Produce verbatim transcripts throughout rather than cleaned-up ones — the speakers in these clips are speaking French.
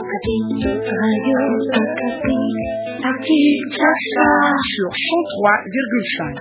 Radio Okapi, à Kinshasa, sur cent trois virgule cinq.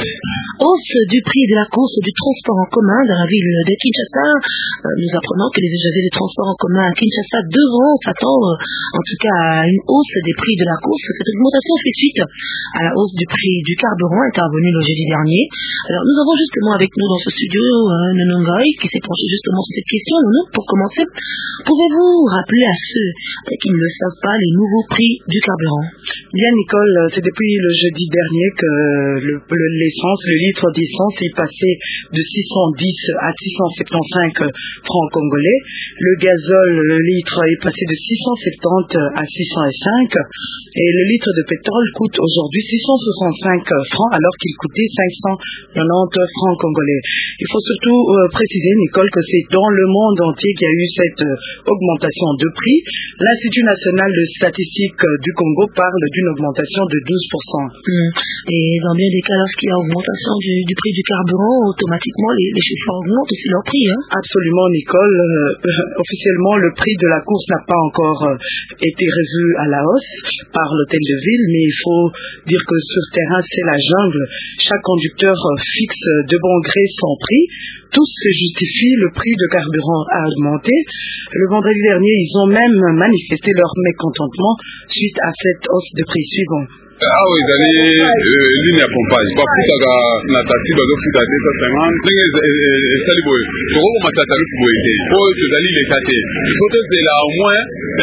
Hausse du prix de la course du transport en commun dans la ville de Kinshasa. Euh, nous apprenons que les usagers des transports en commun à Kinshasa devront s'attendre, en tout cas, à une hausse des prix de la course. Cette augmentation fait suite à la hausse du prix du carburant intervenue le jeudi dernier. Alors, nous avons justement avec nous dans ce studio euh, Nonongoy qui s'est penché justement sur cette question. Nonon, pour commencer, pouvez-vous rappeler à ceux euh, qui ne le savent pas les nouveaux prix du carburant? Bien, Nicole, c'est depuis le jeudi dernier que le, le, l'essence, le litre d'essence est passé de six cent dix à six cent soixante-quinze francs congolais. Le gazole, le litre est passé de six cent soixante-dix à six cent cinq. Et le litre de pétrole coûte aujourd'hui six cent soixante-cinq francs alors qu'il coûtait cinq cent quatre-vingt-dix francs congolais. Il faut surtout euh, préciser, Nicole, que c'est dans le monde entier qu'il y a eu cette euh, augmentation de prix. L'Institut national de statistique du Congo parle d'une augmentation de douze pour cent. Mmh. Et dans bien des cas, lorsqu'il y a augmentation du, du prix du carburant, automatiquement les, les chauffeurs augmentent aussi leur prix. Hein? Absolument, Nicole. Euh, officiellement, le prix de la course n'a pas encore euh, été revu à la hausse par l'hôtel de ville, mais il faut dire que sur terrain, c'est la jungle. Chaque conducteur euh, fixe de bon gré son prix. Tous se justifient, le prix de carburant a augmenté. Le vendredi dernier, ils ont même manifesté leur mécontentement suite à cette hausse de prix suivant. awa ezali ligne ya pompage bafutaka na taxi bazofuta deux cent cinquante ndenge esali boye tokokomata tarife boye te po tozali leta te ifo tozela au moins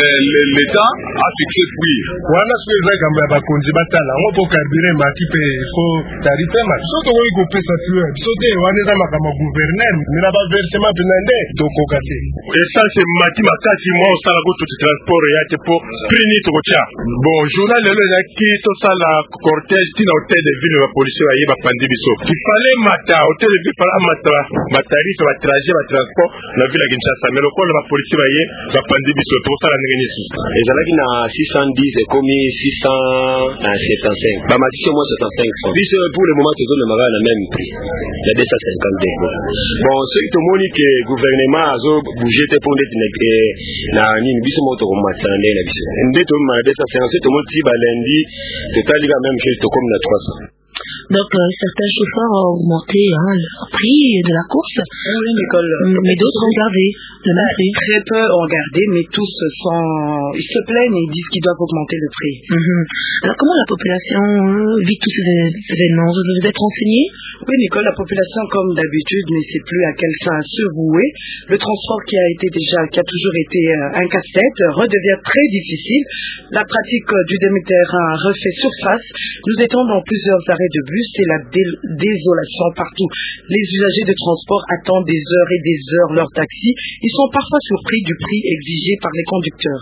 leta afixe prix wana soki eza likambo ya bakonzi batala yango mpo karbure maki mpe ifo tarife ma biso tokoki kopesa plus biso te wana eza makambo ya guverner mina baversement mpena nde tokoka te essence maki makasi mwa osala kotuti transport ya te mpo prix nini tokotya bon journal lelo ezalaki la cortège tina hôtel de ville ba policier baye bapandi biso kifale mata hôtel de ville fala mata matarife ba trajet ba transport na ville ya Kinshasa mais lokola ba policier baye bapandi biso to sala ndenge nisi ezalaki na six cent dix ekomi six cent soixante-quinze ba matisi mo soixante-quinze francs biso pour le moment tozo le magana na même prix la deux cent cinquante bon ce qui tomoni que gouvernement azo bouger te pour ndeti na nini biso mo to komatande na biso ndeto ma deux cent cinquante to mo ti ba lundi total la même chose comme la trois cents. Donc euh, certains chauffeurs ont augmenté hein, leur prix de la course, oui, Nicole, mais d'autres ont gardé le même prix. Très peu ont gardé, mais tous sont, ils se plaignent et ils disent qu'ils doivent augmenter le prix. Mm-hmm. Alors comment la population euh, vit tous ces événements? Vous vous êtes renseigné? Oui, Nicole, la population, comme d'habitude, ne sait plus à quel fin se vouer. Le transport qui a été déjà, qui a toujours été euh, un casse-tête, redevient très difficile. La pratique euh, du demi-terrain refait surface. Nous étions dans plusieurs arrêts de bus, c'est la dé- désolation partout. Les usagers de transport attendent des heures et des heures leur taxi. Ils sont parfois surpris du prix exigé par les conducteurs.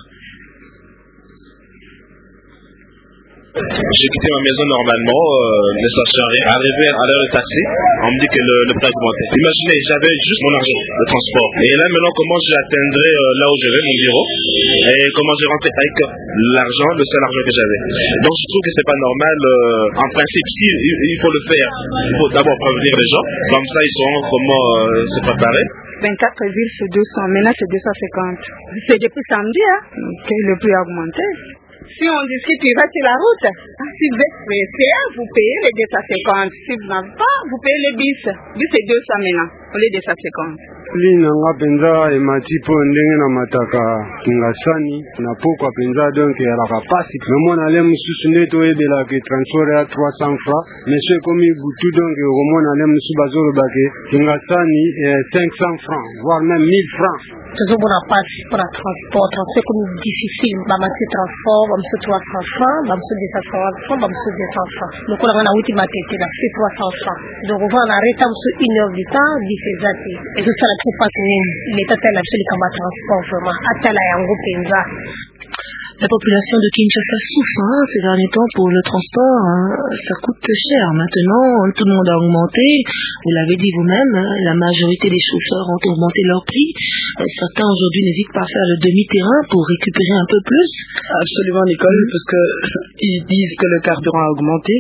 J'ai quitté ma maison normalement, euh, ne sachant rien. Arrivé à l'heure du taxi, on me dit que le, le prix a augmenté. Imaginez, j'avais juste mon argent de transport. Et là maintenant, comment j'atteindrai euh, là où je vais, mon bureau, et comment je rentre avec l'argent, le seul argent que j'avais. Donc je trouve que c'est pas normal. Euh, en principe, si il, il faut le faire, il faut d'abord prévenir les gens. Comme ça, ils sauront comment euh, se préparer. vingt-quatre villes, c'est deux cents. Maintenant, c'est deux cent cinquante. C'est depuis samedi hein, que le prix a augmenté. Si on discute, il reste sur la route. Si vous êtes pressé, vous payez les deux cent cinquante. Si vous n'avez pas, vous payez les bis. Bis, c'est deux cents maintenant, au lieu de deux cent cinquante. lina nga penza emati po ndenge na mataka kingasani na pokwa penza donc yalaka pasi nomona le mususu nde toyebelaka transport ya trois cents francs monsieur komi butu donc omona le musu bazoloba ke kingasani cinq cents francs voire même mille francs tozomona pasi mpona transport transport komi difficile bamati transport bamosu trois cents francs bamosu deux cent cinquante francs bamosu deux cents francs lokola nga na wuti matete na fi trois cents francs donc ovana na reta mosu une heure du temps bifeza te ezosala biso pasi nini leta tala biso likambo ya transport vraiment atala yango mpenza. La population de Kinshasa souffre hein, ces derniers temps pour le transport. Hein. Ça coûte cher maintenant, tout le monde a augmenté. Vous l'avez dit vous-même, hein, la majorité des chauffeurs ont augmenté leur prix. Certains aujourd'hui n'hésitent pas à faire le demi-terrain pour récupérer un peu plus. Absolument, Nicole, mmh. parce que ils disent que le carburant a augmenté.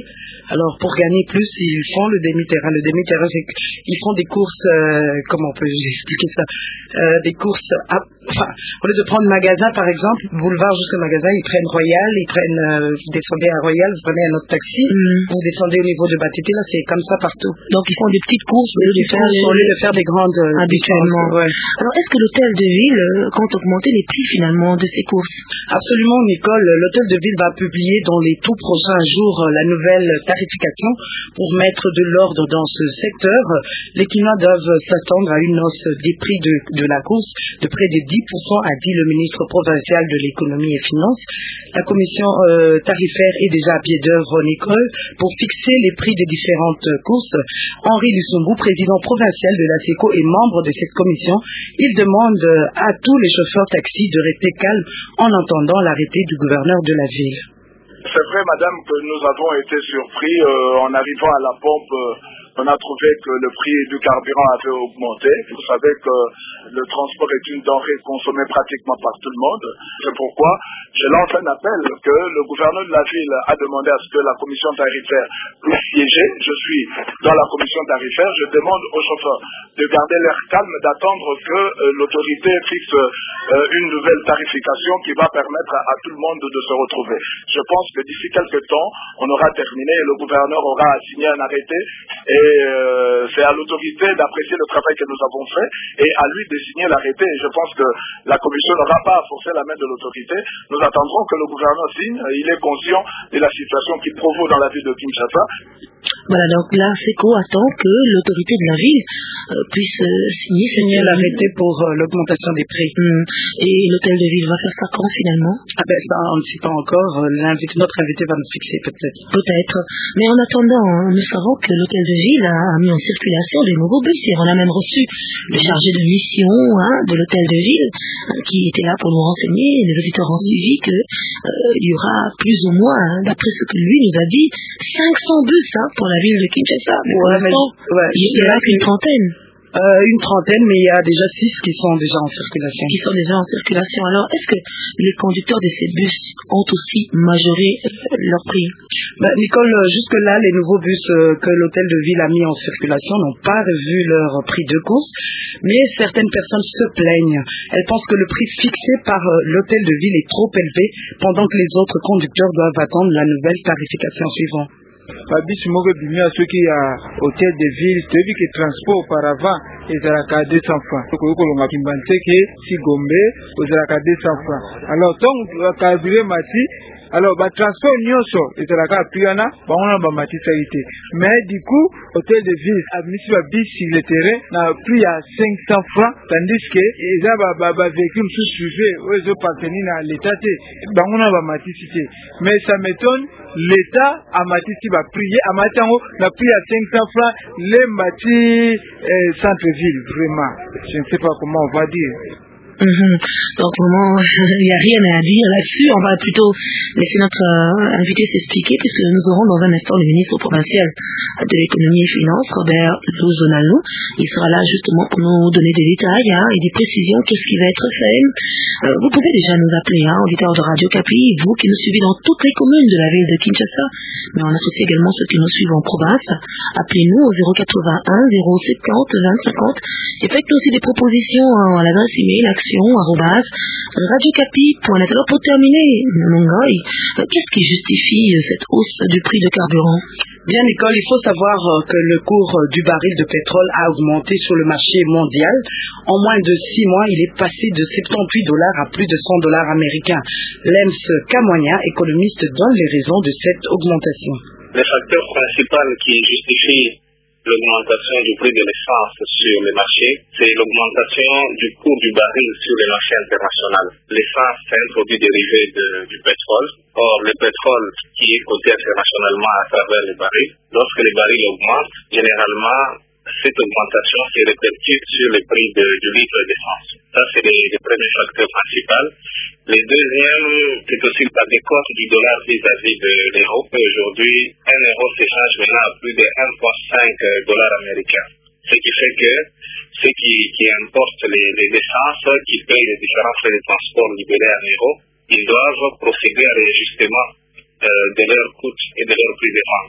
Alors, pour gagner plus, ils font le demi-terrain. Le demi-terrain, c'est qu'ils font des courses, euh, comment on peut expliquer ça, euh, des courses, à, enfin, au lieu de prendre magasin, par exemple, boulevard jusqu'au magasin, ils prennent Royal, ils prennent, euh, vous descendez à Royal, vous prenez un autre taxi, mm. vous descendez au niveau de Batete, là, c'est comme ça partout. Donc, ils font des petites courses, au lieu de faire, au lieu de faire des grandes, euh, habituellement. Ouais. Alors, est-ce que l'hôtel de ville euh, compte augmenter les prix, finalement, de ces courses? Absolument, Nicole. L'hôtel de ville va publier dans les tout prochains jours la nouvelle tarification pour mettre de l'ordre dans ce secteur. Les clients doivent s'attendre à une hausse des prix de, de la course de près de dix pour cent, a dit le ministre provincial de l'économie et finances. La commission euh, tarifaire est déjà à pied d'œuvre, Nicole, pour fixer les prix des différentes courses. Henri Lusungu, président provincial de la SECO et membre de cette commission, il demande à tous les chauffeurs taxis de rester calmes en entendant l'arrêté du gouverneur de la ville. C'est vrai, madame, que nous avons été surpris euh, en arrivant à la pompe. Euh, on a trouvé que le prix du carburant avait augmenté. Vous savez que le transport est une denrée consommée pratiquement par tout le monde. C'est pourquoi je lance un appel que le gouverneur de la ville a demandé à ce que la commission tarifaire puisse siéger. Je suis dans la commission tarifaire. Je demande aux chauffeurs de garder l'air calme, d'attendre que euh, l'autorité fixe euh, une nouvelle tarification qui va permettre à, à tout le monde de, de se retrouver. Je pense que d'ici quelques temps, on aura terminé et le gouverneur aura signé un arrêté et euh, c'est à l'autorité d'apprécier le travail que nous avons fait et à lui de signer l'arrêté. Et je pense que la commission n'aura pas à forcer la main de l'autorité. Nous attendrons que le gouverneur signe. Il est conscient de la situation qui provoque dans la ville de Kinshasa. Voilà, donc là, SECO attend que l'autorité de la ville euh, puisse euh, signer, signer l'arrêté pour euh, l'augmentation des prix. Mmh. Et l'hôtel de ville va faire ça quand finalement? Ah ben ça, on ne sait pas encore. L'invité, notre invité va nous fixer peut-être. Peut-être. Mais en attendant, hein, nous savons que l'hôtel de ville a, a mis en circulation de nouveaux bus. Et on a même reçu le chargé de mission hein, de l'hôtel de ville hein, qui était là pour nous renseigner. Les auditeurs ont suivi que euh, il y aura plus ou moins, hein, d'après ce que lui nous a dit, cinq cents bus hein, pour la ville de Kinshasa. Mais pour l'instant, ouais, il n'y en a qu'une trentaine. Euh, une trentaine, mais il y a déjà six qui sont déjà en circulation. Qui sont déjà en circulation. Alors, est-ce que les conducteurs de ces bus ont aussi majoré euh, leur prix? Ben, Nicole, jusque-là, les nouveaux bus euh, que l'hôtel de ville a mis en circulation n'ont pas revu leur prix de course, mais certaines personnes se plaignent. Elles pensent que le prix fixé par euh, l'hôtel de ville est trop élevé, pendant que les autres conducteurs doivent attendre la nouvelle tarification suivante. babisi moko ebimi ya soki ya hôtel de ville toyebi ke transport auparavant ezalaka deux cents francs okoki kolonga kimbanteke si gombe ozalaka deux cents francs alors ntongo carburant mati alors ba transport nyonso ezalaka prix wana bango na bamatisaki te mais du coup hôtel de ville abimisi babis sur le terrain na prix ya cinq cents francs tandis que eza bavéhicule mosusu privé oyo ezopartenir na l'état te bango na bamatisi te mais ça m'étonne l'état amatisi baprix amati yango na prix ya cinq cents francs lembati eh, centre-ville vraiment je ne sais pas comment on va dire. Mmh. Donc vraiment, il n'y a rien à dire là-dessus. On va plutôt laisser notre euh, invité s'expliquer puisque nous aurons dans un instant le ministre provincial de l'économie et finances, Robert Lozonalo. Il sera là justement pour nous donner des détails hein, et des précisions, qu'est-ce qui va être fait. Euh, vous pouvez déjà nous appeler, hein, auditeurs de Radio Kapi, vous qui nous suivez dans toutes les communes de la ville de Kinshasa, mais on associe également ceux qui nous suivent en province. Appelez-nous au zéro quatre-vingt-un zéro soixante vingt cinquante et faites-nous aussi des propositions hein, à l'adresse email arobase radiocapi point net. Alors pour terminer, Mongoy, qu'est-ce qui justifie cette hausse du prix de carburant? Bien, Nicole, il faut savoir que le cours du baril de pétrole a augmenté sur le marché mondial. En moins de six mois, il est passé de soixante-dix-huit dollars à plus de cent dollars américains. Lems Kamonia, économiste, donne les raisons de cette augmentation. Le facteur principal qui justifie l'augmentation du prix de l'essence sur les marchés, c'est l'augmentation du cours du baril sur les marchés internationaux. L'essence, c'est un produit dérivé de, du pétrole. Or, le pétrole qui est coté internationalement à travers les barils, lorsque les barils augmentent, généralement, cette augmentation se répercute sur le prix de, du litre d'essence. Ça, c'est les, les premiers facteurs principaux. Le deuxième, c'est aussi la décote du dollar vis-à-vis de l'euro. Aujourd'hui, un euro s'échange maintenant à plus de un virgule cinq dollars américains. Ce qui fait que ceux qui, qui importent les, les essences, qui payent les différents frais de transport libérés en euros, ils doivent procéder à l'ajustement euh, de leurs coûts et de leurs prix de vente.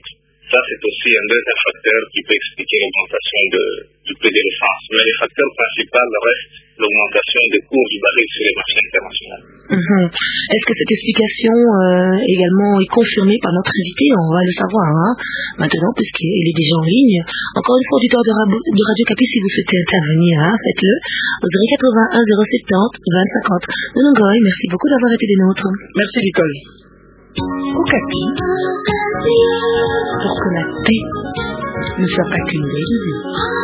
Ça, c'est aussi un deuxième facteur qui peut expliquer l'augmentation de, du prix de l'essence. Mais les facteurs principaux restent l'augmentation des cours du baril sur les marchés internationaux. Mm-hmm. Est-ce que cette explication euh, également est confirmée par notre invité? On va le savoir hein, maintenant, puisqu'il est déjà en ligne. Encore une fois, auditeur de, Rab- de Radio Capi, si vous souhaitez intervenir, hein, faites-le au zéro quatre-vingt-un zéro soixante-dix vingt cinquante. Nonongoy, merci beaucoup d'avoir été des nôtres. Merci, Nicole. Au Capi, pour que la paix ne soit pas qu'une dérive.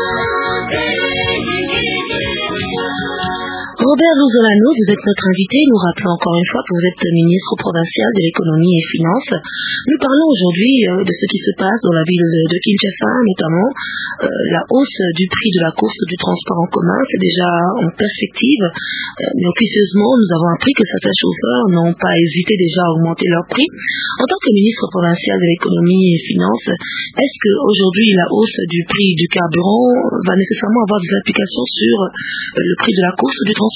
Robert Luzolano, vous êtes notre invité. Nous rappelons encore une fois que vous êtes ministre provincial de l'économie et finances. Nous parlons aujourd'hui euh, de ce qui se passe dans la ville de Kinshasa, notamment euh, la hausse du prix de la course du transport en commun. C'est déjà en perspective, euh, mais officieusement, nous avons appris que certains chauffeurs n'ont pas hésité déjà à augmenter leur prix. En tant que ministre provincial de l'économie et finances, est-ce qu'aujourd'hui la hausse du prix du carburant va nécessairement avoir des implications sur euh, le prix de la course du transport?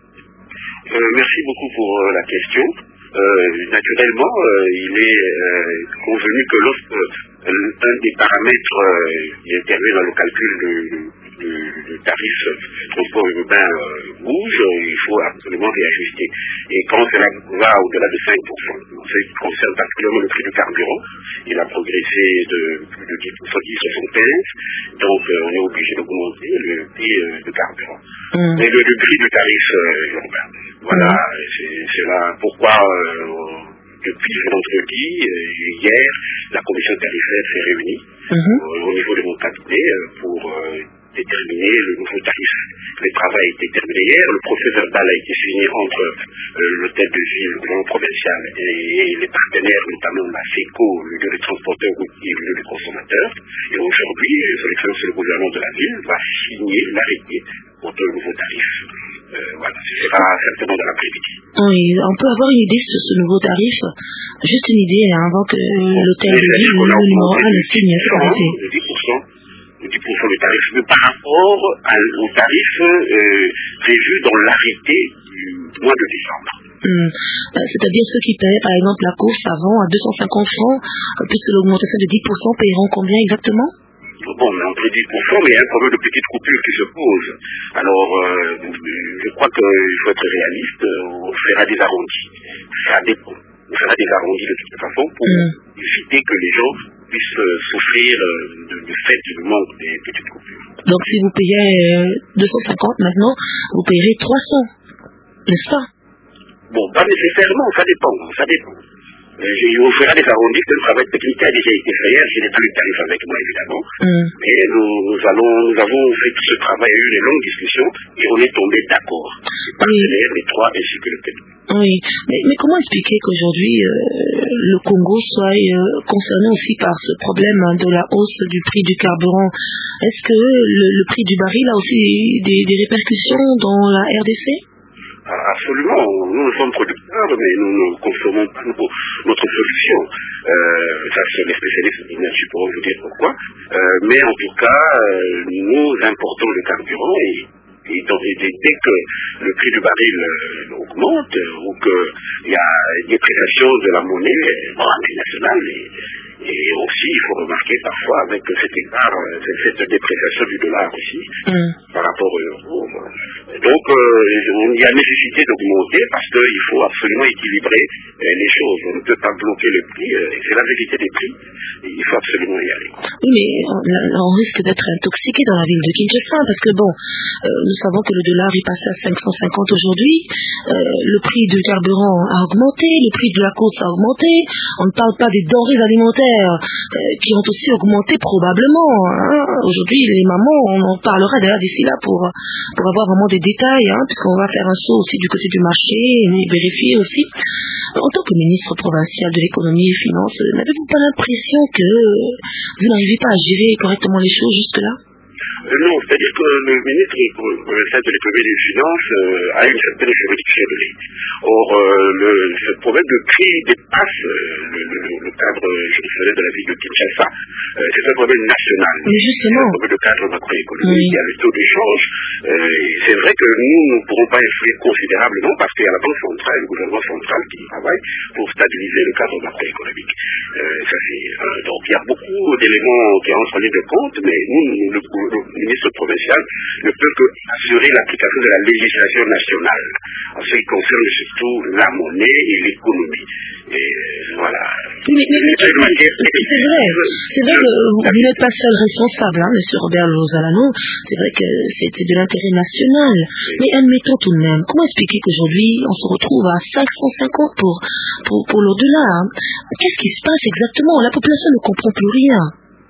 Euh, merci beaucoup pour euh, la question. Euh, naturellement, euh, il est euh, convenu que lorsque euh, un des paramètres euh, qui intervient dans le calcul du, du, du tarif du transport urbain euh, bouge, il faut absolument réajuster. Et quand cela va au-delà de cinq pour cent, ce qui concerne particulièrement le prix du carburant, il a progressé de plus de dix pour cent, dix virgule soixante-quinze, donc euh, on est obligé d'augmenter le prix euh, du carburant. Mmh. Et le, le prix du tarif euh, urbain. Voilà, mmh. c'est, c'est là pourquoi euh, depuis vendredi, euh, hier, la commission tarifaire s'est réunie mmh. euh, au niveau de mon cabinet euh, pour euh, déterminer le nouveau tarif. Le travail a été terminé hier, le procès verbal a été signé entre euh, l'hôtel de ville, le gouvernement provincial et, et les partenaires, notamment la FECO, l'Union des transporteurs routiers et l'Union des consommateurs. Et aujourd'hui, son excellence le gouvernement de la ville va signer l'arrêté pour le nouveau tarif. Euh, voilà, ce sera certainement dans l'après-midi. Oui, on peut avoir une idée sur ce nouveau tarif, juste une idée hein, avant que l'hôtel de ville, le numéro un, le signe l'arrêté. dix pour cent dix pour cent le tarif, mais par rapport à, au tarif euh, prévu dans l'arrêté du mois de décembre. Hum. C'est-à-dire ceux qui paient par exemple la course avant à deux cent cinquante francs, puisque l'augmentation de dix pour cent paieront combien exactement? Bon, mais entre dix pour cent, mais il y a un problème de petite coupure qui se pose. Alors, euh, je crois qu'il faut être réaliste, on fera des arrondis. Ça dépend. On fera des arrondis de toute façon pour mmh. éviter que les gens puissent euh, souffrir euh, de, du fait du manque des petites coupures. Donc, si vous payez euh, deux cent cinquante maintenant, vous payerez trois cents, n'est-ce pas? Bon, pas nécessairement, ça dépend, ça dépend. On fera des arrondis, le travail technique a déjà été fait hier, je n'ai pas le tarif avec moi évidemment, mm. mais nous, nous, allons, nous avons fait tout ce travail, il y a eu des longues discussions et on est tombé d'accord. Les partenaires, oui. les trois ainsi que le P E D. Oui, mais, mais comment expliquer qu'aujourd'hui euh, le Congo soit euh, concerné aussi par ce problème hein, de la hausse du prix du carburant? Est-ce que le, le prix du baril a aussi des, des répercussions dans la R D C? Absolument, nous, nous sommes producteurs, mais nous ne consommons pas nos, notre production. Euh, ça, c'est les spécialistes de l'énergie pourront vous dire pourquoi. Euh, mais en tout cas, euh, nous importons le carburant et, et, donc, et dès que le prix du baril euh, augmente euh, ou qu'il y a une dépréciation de la monnaie bon, internationale, et, et aussi, il faut remarquer parfois avec cet écart, cette dépréciation du dollar aussi, mm. par rapport au euro. Donc, euh, il y a nécessité d'augmenter parce qu'il faut absolument équilibrer euh, les choses. On ne peut pas bloquer le prix, euh, c'est la vérité des prix, il faut absolument y aller. Oui, mais on, on risque d'être intoxiqué dans la ville de Kinshasa parce que bon, euh, nous savons que le dollar est passé à cinq cent cinquante aujourd'hui, euh, le prix du carburant a augmenté, le prix de la course a augmenté, on ne parle pas des denrées alimentaires Euh, qui ont aussi augmenté probablement. Hein. Aujourd'hui, les mamans, on en parlera d'ailleurs d'ici là pour, pour avoir vraiment des détails, hein, puisqu'on va faire un saut aussi du côté du marché et vérifier aussi. En tant que ministre provincial de l'économie et finances, n'avez-vous pas l'impression que vous n'arrivez pas à gérer correctement les choses jusque-là? Euh, non, c'est-à-dire que le ministre provincial de l'économie et des finances euh, a une certaine juridiction de l'État. Or, euh, le, ce problème de prix dépasse euh, le, le, le cadre juridictionnel de la ville de Kinshasa. Euh, c'est un problème national. Mais justement. C'est un problème de cadre macroéconomique. Oui. Il y a le taux d'échange. Euh, c'est vrai que nous ne pourrons pas influer considérablement parce qu'il y a la Banque centrale, le gouvernement central qui travaille pour stabiliser le cadre macroéconomique. Euh, ça c'est, euh, donc il y a beaucoup d'éléments qui entrent en ligne de compte, mais nous, le, le ministre provincial ne peut que assurer l'application de la législation nationale en ce qui concerne surtout la monnaie et l'économie. Et voilà. Mais, mais, mais c'est vrai, c'est vrai que vous n'êtes pas seul responsable, hein, monsieur Robert Lozalano. C'est vrai que c'est de l'intérêt national. Mais admettons tout de même, comment expliquer qu'aujourd'hui on se retrouve à cinq cent cinquante pour, pour, pour l'au-delà, hein? Qu'est-ce qui se passe exactement? La population ne comprend plus rien.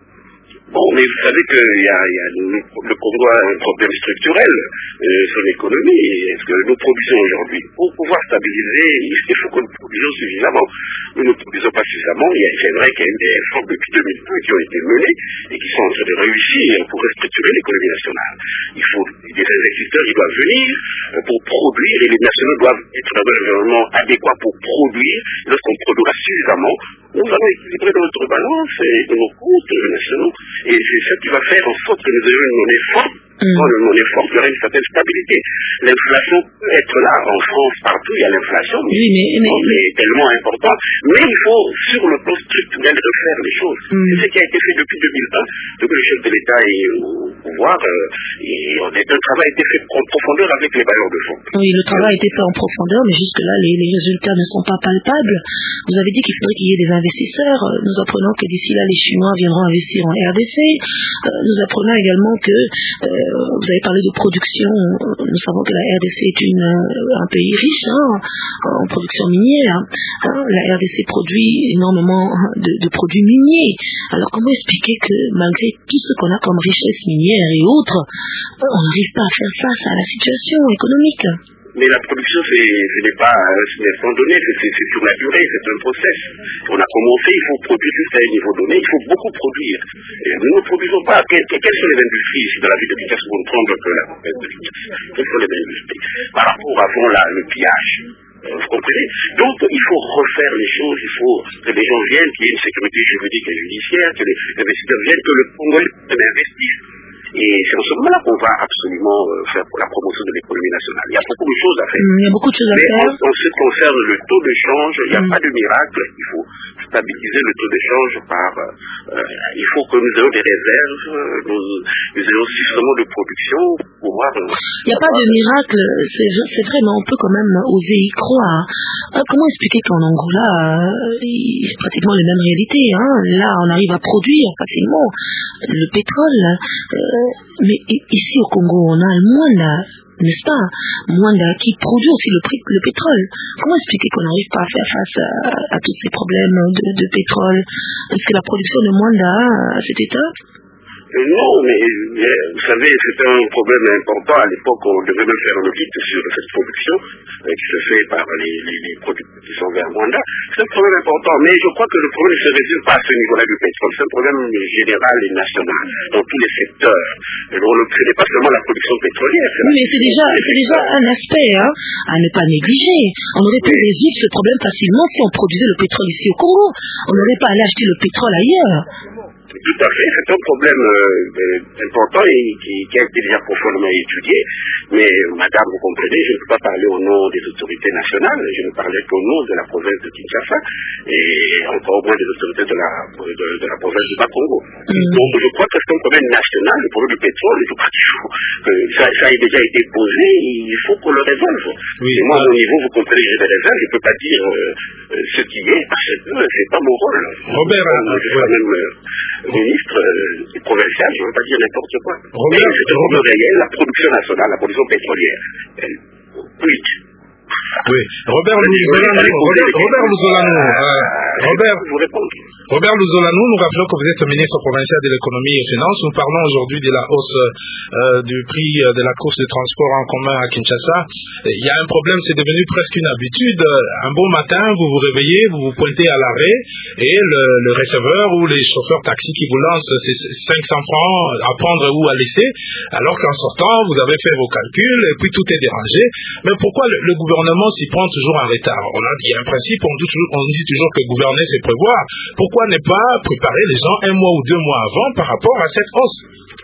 Bon, mais vous savez qu'il y a, il y a le, le Congo a un problème structurel, euh, son économie. Est-ce que nous produisons aujourd'hui? Pour pouvoir stabiliser, il faut que nous produisions suffisamment. Nous ne produisons pas suffisamment. C'est vrai qu'il y a eu des efforts depuis deux mille deux qui ont été menés et qui sont en train de réussir pour restructurer l'économie nationale. Il faut des investisseurs, ils doivent venir pour produire et les nationaux doivent être dans un environnement adéquat pour produire. Lorsqu'on produira suffisamment, nous allons équilibrer notre balance et nos comptes nationaux. Et c'est ça qui va faire en sorte que nous ayons une monnaie forte. Mmh. Quand une monnaie forte, il y aura une certaine stabilité. L'inflation peut être là. En France, partout, il y a l'inflation. Oui, mais, mais, mais important, important. Mais il faut, sur le plan structurel, refaire les choses. Mmh. C'est ce qui a été fait depuis deux mille un, depuis le chef de l'État est au pouvoir. Euh, et on est, un travail a été fait en profondeur avec les bailleurs de fonds. Oui, le travail a été fait en profondeur, mais jusque-là, les, les résultats ne sont pas palpables. Vous avez dit qu'il faudrait qu'il y ait des investisseurs. Nous apprenons que d'ici là, les Chinois viendront investir en R D C. Euh, nous apprenons également que euh, vous avez parlé de production. Nous savons que la R D C est une, un pays riche hein, en production minière. Hein. La R D C produit énormément de, de produits miniers. Alors comment expliquer que malgré tout ce qu'on a comme richesse minière et autres, on n'arrive pas à faire face à la situation économique? Mais la production, ce n'est pas un instant donné, c'est sur la durée, c'est un process. On a commencé, il faut produire jusqu'à un niveau donné, il faut beaucoup produire. Et nous ne produisons pas. Quelles, quelles sont les industries ici dans la ville de Kinshasa pour prendre un peu la compète de Kinshasa? Quelles sont les industries? Par rapport avant là, le pillage. Vous comprenez? Donc, il faut refaire les choses, il faut que les gens viennent, qu'il y ait une sécurité juridique et judiciaire, que les investisseurs viennent, que le Congolais investisse. Et c'est en ce moment-là qu'on va absolument euh, faire pour la promotion de l'économie nationale. Il y a beaucoup de choses à faire. Il y a beaucoup de choses à Mais faire. En, en ce qui concerne le taux de change, il n'y a mm. pas de miracle. Il faut stabiliser le taux de change par... Euh, il faut que nous ayons des réserves, nous, nous ayons suffisamment de production pour pouvoir... Euh, il n'y a pas de miracle, c'est vrai, mais on peut quand même oser y croire. Euh, comment expliquer qu'en Angola, euh, c'est pratiquement les mêmes réalités. Hein. Là, on arrive à produire facilement le pétrole. Euh, mais ici au Congo, on a le Mwanda, n'est-ce pas? Mwanda qui produit aussi le, le pétrole. Comment expliquer qu'on n'arrive pas à faire face à, à tous ces problèmes de, de pétrole? Est-ce que la production de Mwanda a cet état? Non, mais vous savez, c'est un problème important. À l'époque, on devait même faire un audit sur cette production euh, qui se fait par les, les, les producteurs qui sont vers Rwanda. C'est un problème important, mais je crois que le problème ne se résume pas à ce niveau-là du pétrole. C'est un problème général et national dans tous les secteurs. Et donc, ce n'est pas seulement la production pétrolière. Oui, mais c'est déjà, c'est déjà un aspect hein, à ne pas négliger. On aurait pu résoudre ce problème facilement si on produisait le pétrole ici au Congo. On n'aurait pas à aller acheter le pétrole ailleurs. Tout à fait, c'est un problème euh, important et qui, qui a été déjà profondément étudié. Mais, madame, vous comprenez, je ne peux pas parler au nom des autorités nationales, je ne parlais qu'au nom de la province de Kinshasa et encore moins des autorités de la, de, de la province du Bas-Congo. Mm. Donc, je crois que c'est un problème national, le problème du pétrole, je crois qu'il faut, que ça, ça a déjà été posé, il faut qu'on le résolve. Oui, et moi, à mon niveau, vous comprenez, j'ai des réserves, je ne peux pas dire euh, ce qui est, parce que c'est pas mon rôle. Robert, je suis quand même euh, ministre euh, provincial, je ne veux pas dire n'importe quoi. Robert, mais c'est un problème réel, la production nationale, la production pétrolière. Elle, oui. Oui, Robert Luzolano, Robert, Robert Luzolano, euh, Robert, Robert Luzolano, nous rappelons que vous êtes ministre provincial de l'économie et des finances. Nous parlons aujourd'hui de la hausse euh, du prix de la course de transport en commun à Kinshasa. Il y a un problème, c'est devenu presque une habitude. Un bon matin, vous vous réveillez, vous vous pointez à l'arrêt et le, le receveur ou les chauffeurs taxi qui vous lancent ces cinq cents francs à prendre ou à laisser, alors qu'en sortant, vous avez fait vos calculs et puis tout est dérangé. Mais pourquoi le, le gouvernement s'y prend toujours en retard? On a dit un principe, on dit, toujours, on dit toujours que gouverner c'est prévoir. Pourquoi ne pas préparer les gens un mois ou deux mois avant par rapport à cette hausse?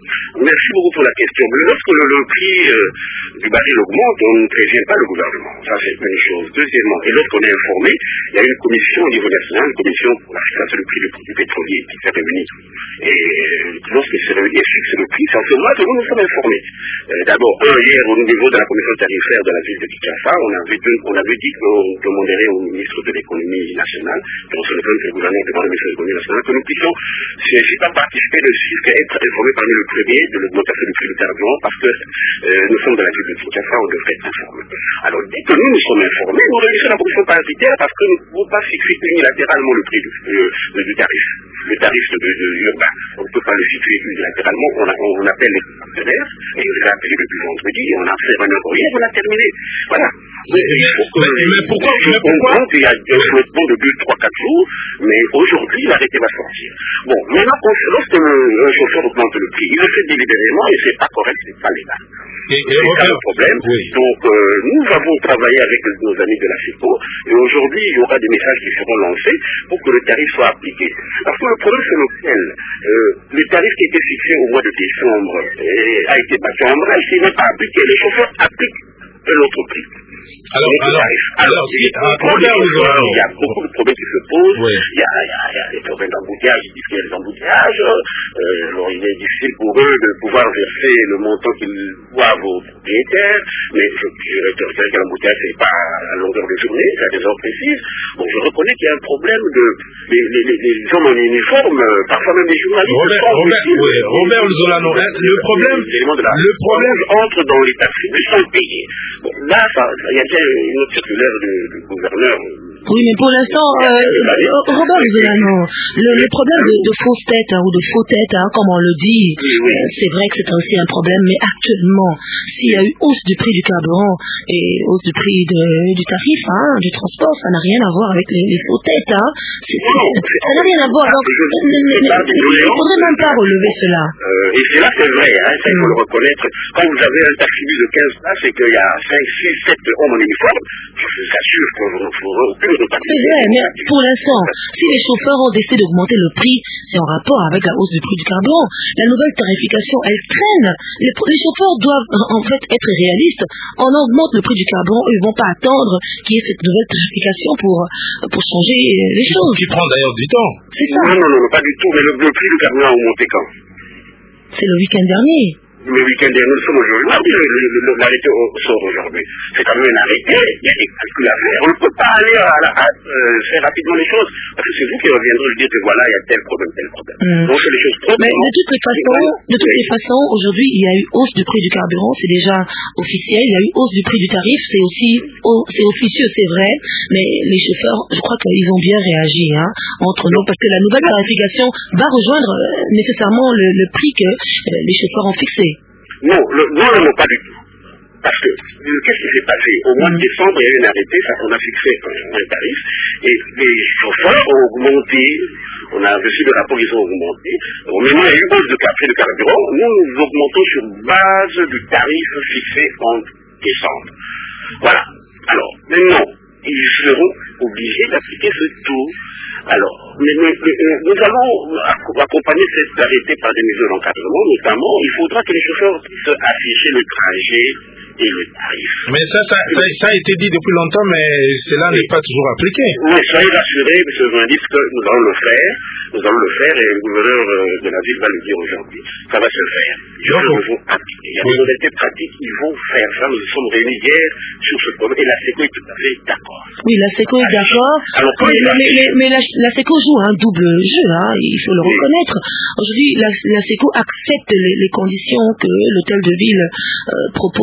Merci beaucoup pour la question. Mais lorsque le, le prix euh, du baril augmente, on ne prévient pas le gouvernement. Ça, c'est une chose. Deuxièmement, et lorsqu'on est informé, il y a une commission au niveau national, une commission pour la fixation du prix du produit pétrolier qui s'est réunie. Et lorsqu'il se réunit et fixe le prix, c'est en ce moment que nous nous sommes informés. Euh, D'abord, un, hier, au niveau de la commission tarifaire de la ville de Kinshasa, on avait, on avait dit qu'on demanderait au ministre de l'économie nationale, dans ce que le gouvernement demande au ministre de l'économie nationale, que nous puissions, si je n'ai pas participé de chiffre, être informés parmi le premier de l'augmentation du prix du carburant, parce que euh, nous sommes dans la ville de Kinshasa, on devrait être informés. Alors, dès que nous nous sommes informés, nous réunissons la commission paritaire parce que nous ne pouvons pas fixer unilatéralement le prix du, euh, du tarif, le tarif de, de, de urbain. On ne peut pas le situer unilatéralement, on, a, on appelle les partenaires, et je l'ai appelé depuis vendredi, on a fait un heure hier, on a terminé. Voilà. Mais, il faut que, mais, mais pourquoi, mais pourquoi il y a un flottement de deux, trois, quatre jours, mais aujourd'hui, l'arrêté va sortir. Bon, maintenant, lorsque un chauffeur augmente le prix, il le fait délibérément et c'est pas correct, c'est pas légal. Et, et c'est ça le problème. Oui. Donc, euh, nous avons travaillé avec nos amis de la FECO et aujourd'hui, il y aura des messages qui seront lancés pour que le tarif soit appliqué. Parce que le problème, c'est lequel euh, le tarif qui était fixé au mois de décembre euh, a été battu en brèche, il n'est pas appliqué. Les chauffeurs appliquent l'autre prix. Alors, alors, alors, il y a beaucoup de problèmes qui se posent. Oui. Il, y a, il, y a, il y a des problèmes d'embouteillage, il y a des embouteillages. Euh, alors, il est difficile pour eux de pouvoir verser le montant qu'ils doivent aux propriétaires. Mais je, je dirais que l'embouteillage, c'est pas à longueur de journée, c'est à des heures précises. Bon, je reconnais qu'il y a un problème de les, les, les, les hommes en uniforme, parfois même les journalistes. Robert, Robert, oui, Robert Luzolano, le problème, le problème entre dans les taxes sans payer. Bon, là, ça, il y a bien une autre circulaire du, du gouverneur. Oui, mais pour l'instant, euh, Robert Luzolano, le, le problème de, de fausses têtes hein, ou de faux têtes, hein, comme on le dit, oui, oui. Euh, c'est vrai que c'est aussi un problème, mais actuellement, s'il y a eu hausse du prix du carburant et hausse du prix de, du tarif, hein, du transport, ça n'a rien à voir avec les, les faux têtes. Hein. C'est, c'est, non, ça n'a rien à voir. Donc, il ne faudrait même pas relever cela. Euh, et c'est là c'est vrai, hein, ça il faut le reconnaître. Quand vous avez un taxibus de quinze places et qu'il y a cinq, six, sept hommes en uniforme, je vous assure qu'on ne fera aucune. C'est vrai, mais pour l'instant, si les chauffeurs ont décidé d'augmenter le prix, c'est en rapport avec la hausse du prix du carburant. La nouvelle tarification, elle traîne. Les, les chauffeurs doivent en fait être réalistes. On augmente le prix du carburant, ils ne vont pas attendre qu'il y ait cette nouvelle tarification pour, pour changer les choses. Qui prend d'ailleurs du temps. C'est ça. Non, non, non, pas du tout, mais le, le prix du carburant a augmenté quand? C'est le week-end dernier. Le week-end dernier, nous sommes aujourd'hui. Mardi, l'arrêté sort aujourd'hui. C'est quand même un arrêté, il y a des calculs à faire. On ne peut pas aller à la hâte, euh, faire rapidement les choses. Parce que c'est vous qui reviendrez dire que voilà, il y a tel problème, tel problème. Mm. Donc c'est les choses trop. Mais de toutes les façons, de toutes les façons, aujourd'hui, il y a eu hausse du prix du carburant, c'est déjà officiel. Il y a eu hausse du prix du tarif, c'est aussi, oh, c'est officieux, c'est vrai. Mais les chauffeurs, je crois qu'ils ont bien réagi, hein, entre nous, parce que la nouvelle tarification va rejoindre euh, nécessairement le, le prix que euh, les chauffeurs ont fixé. Non, le, non, non, pas du tout. Parce que, qu'est-ce qui s'est passé? Au mois de décembre, il y a eu un arrêté, ça, on a fixé un tarif, et les chauffeurs ont augmenté, on a reçu le rapport, ils ont augmenté. Au moment où il y a eu hausse de café de carburant, nous, nous augmentons sur base du tarif fixé en décembre. Voilà. Alors, maintenant, ils seront obligés d'appliquer ce taux. Alors, mais, mais, mais, nous allons accompagner cet arrêté par des mesures d'encadrement, notamment, il faudra que les chauffeurs puissent afficher le trajet et le tarif. Mais ça, ça, ça, ça a été dit depuis longtemps, mais cela oui. n'est pas toujours appliqué. Mais soyez rassurés, M. journaliste, que nous allons le faire, nous allons le faire, et le gouverneur de la ville va le dire aujourd'hui. Ça va se faire. Les gens vont appliquer. Il y a oui. des modalités pratiques, ils vont faire ça. Nous nous sommes réunis hier sur ce problème, et la SECO est tout à fait d'accord. Oui, la SECO est d'accord. Alors, mais, mais, mais, mais la, la SECO joue un double jeu, hein, il faut le oui. reconnaître. Aujourd'hui, la, la SECO accepte les, les conditions que l'hôtel de ville euh, propose,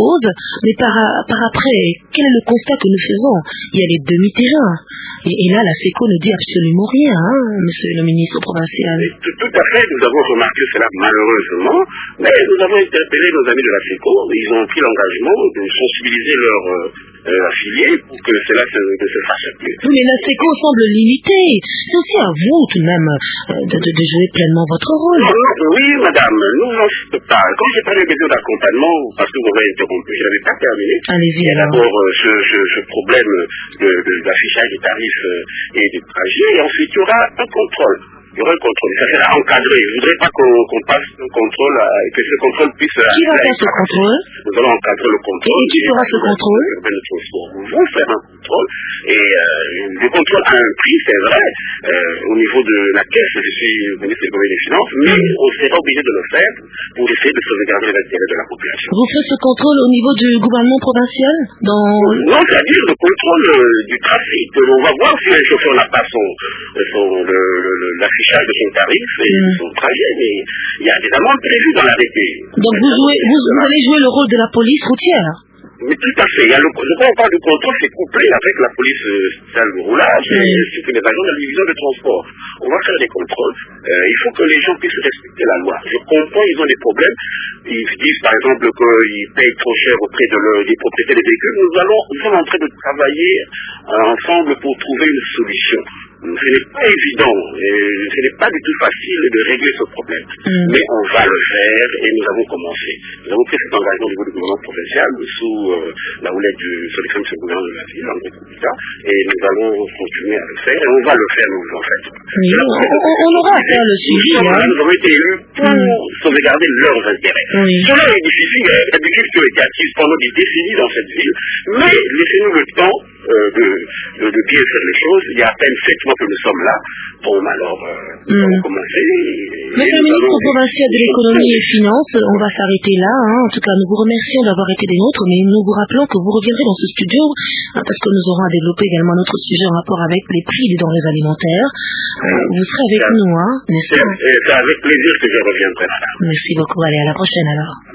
Mais par, par après, quel est le constat que nous faisons? Il y a les demi-terrains. Et, et là, la SECO ne dit absolument rien, hein, monsieur le ministre provincial. Tout, tout à fait, nous avons remarqué cela malheureusement, mais nous avons interpellé nos amis de la SECO, ils ont pris l'engagement de sensibiliser leurs euh, affiliés pour que cela se, ne se fasse plus. Oui, mais la SECO semble limitée. C'est aussi à vous tout de même euh, de, de, de jouer pleinement votre rôle. Non, non, oui, madame, nous n'en sommes pas. Quand j'ai parlé des mesures d'accompagnement, parce que vous m'avez interrompu, je n'avais pas terminé. Allez-y alors. D'abord, euh, ce, ce, ce problème de, de, d'affichage des tarifs euh, et des trajets, et ensuite il y aura un contrôle. Il y aura un contrôle. Ça sera encadré. Je ne voudrais pas qu'on, qu'on passe un contrôle, à, que ce contrôle puisse... Qui va faire ce contrôle? Nous allons encadrer le contrôle. Et qui fera ce contrôle? Nous allons faire un contrôle. Et euh, le contrôle a un prix, c'est vrai. Euh, au niveau de la caisse, je suis ministre de l'économie et des finances, mais on sera obligé de le faire pour essayer de sauvegarder les intérêts de la population. Vous faites ce contrôle au niveau du gouvernement provincial dans... Non, c'est-à-dire le contrôle euh, du trafic. On va voir si un chauffeur n'a pas son, son, le, le, le, l'affichage de son tarif et mm. son trajet, mais il y a des amendes prévues dans l'arrêté. Donc vous, jouez, vous, vous allez jouer le rôle de la police routière? Mais tout à fait. Il y a le, quand on parle du contrôle, c'est couplé avec la police spéciale de roulage mm. et ainsi que les agents de la division de transport. On va faire des contrôles. Euh, il faut que les gens puissent respecter la loi. Je comprends, ils ont des problèmes. Ils disent par exemple qu'ils payent trop cher auprès de le, des propriétaires des véhicules. Nous, allons, nous sommes en train de travailler euh, ensemble pour trouver une solution. Ce n'est pas évident, et ce n'est pas du tout facile de régler ce problème. Mm. Mais on va le faire et nous avons commencé. Nous avons pris cet engagement au niveau du gouvernement provincial sous euh, la houlette du sélection de gouvernement de la ville, en République, et nous allons continuer à le faire et on va le faire nous en fait. Oui, on, on, on aura à faire le suivi. Nous, hein. nous avons été élus pour mm. sauvegarder leurs intérêts. Oui. Cela est difficile, il y a des villes qui ont été acquises pendant des décennies dans cette ville, mais laissez-nous le temps euh, de, de, de bien faire les choses. Il y a à peine sept mois que nous sommes là. Bon, alors, euh, nous mm. allons commencer. Monsieur le ministre provincial de l'économie et des finances, on va s'arrêter là. Hein. En tout cas, nous vous remercions d'avoir été des nôtres, mais nous vous rappelons que vous reviendrez dans ce studio, hein, parce que nous aurons à développer également notre sujet en rapport avec les prix des denrées alimentaires. Euh, vous serez avec c'est nous, hein, n'est-ce pas? C'est avec plaisir que je reviendrai, madame. Merci beaucoup. Allez, à la prochaine alors.